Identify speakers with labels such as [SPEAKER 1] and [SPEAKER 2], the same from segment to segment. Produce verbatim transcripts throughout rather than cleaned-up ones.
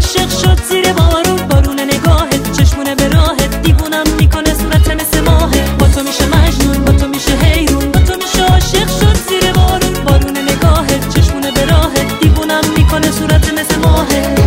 [SPEAKER 1] عاشق شد زیر بارون، بارون نگاهت چشمونه به راهت، دیوونم میکنه صورت مثل ماهت. با تو میشه مجنون، با تو میشه حیرون، با تو میشه عاشق شد زیر بارون، بارون نگاهت چشمونه به راهت، دیوونم میکنه صورت مثل ماهت.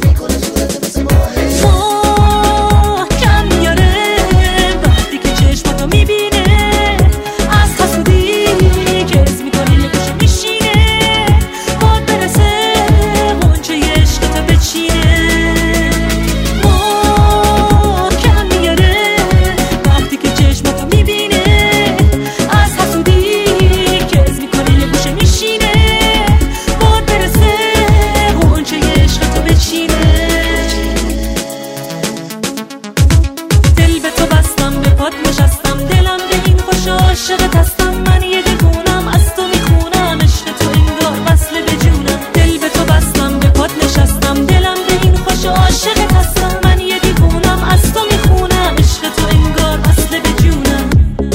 [SPEAKER 1] نشستم دلم به این خوش عاشقت هستم، من یه دیوونم از تو میخونم، عشق تو انگار وصل به جونم. دل به تو بستم به پات نشستم، دلم به این خوش عاشقت هستم، من یه دیوونم از تو میخونم، عشق تو انگار وصل به جونم.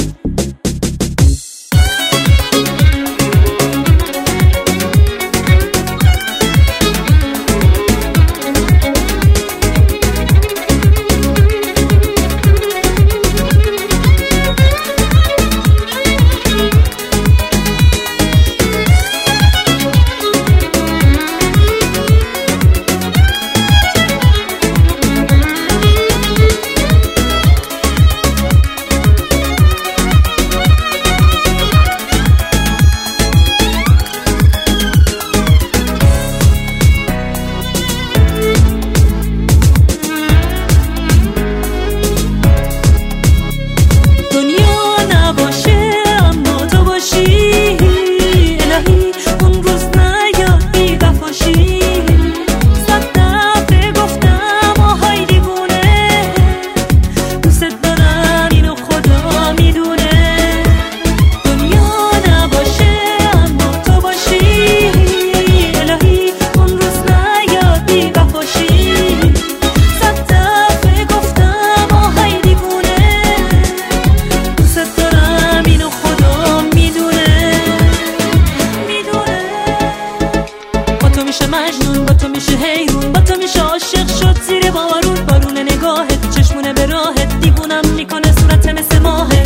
[SPEAKER 1] مجنون با تو میشه حیرون، با تو میشه عاشق شد زیر بارون، بارون نگاهت چشمونه به راهت، دیوونم میکنه صورت مثل ماهت.